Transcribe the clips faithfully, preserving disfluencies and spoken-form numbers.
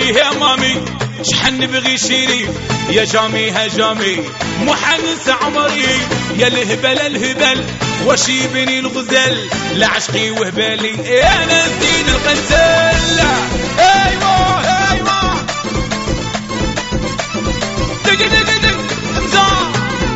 مامي يا مامي شحن نبغي شيري يا جامي يا جامي مو حننسى عمري يا الهبل الهبل واش يبني الغزل لعشقي وهبالي انا زين الغزال. ايوه ايوه دق دق دق امزح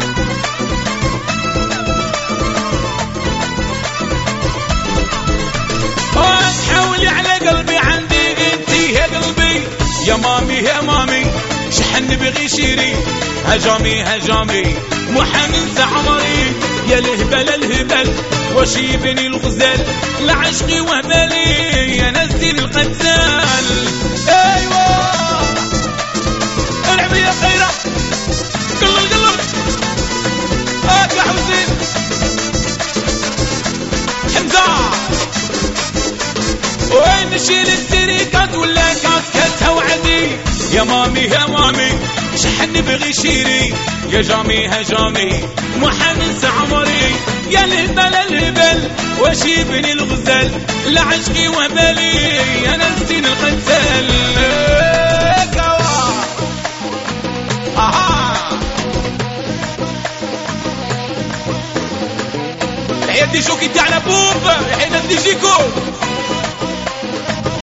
تحولي على قلبي عندي انتي يا قلبي يا مامي يا مامي شحن نبغي شيري هجامي هجامي مو حننسى عمري يا الهبل الهبل واش يبني الغزال لعشقي وهبالي يا نزل القتال. ايوه العبي يا خيره قلب قلب هاك يا حسين حمزه وين نشيل السريكات ولا كاسكتها وعدي يا مامي يا مامي شحن نبغي شيري يا جامي يا جامي مو حننسى عمري يا الهبل الهبل واش يبني الغزال لعشقي وهبالي انا نسين القتال. الحياة دي شوكي تاع بوب الحياة دي جيكو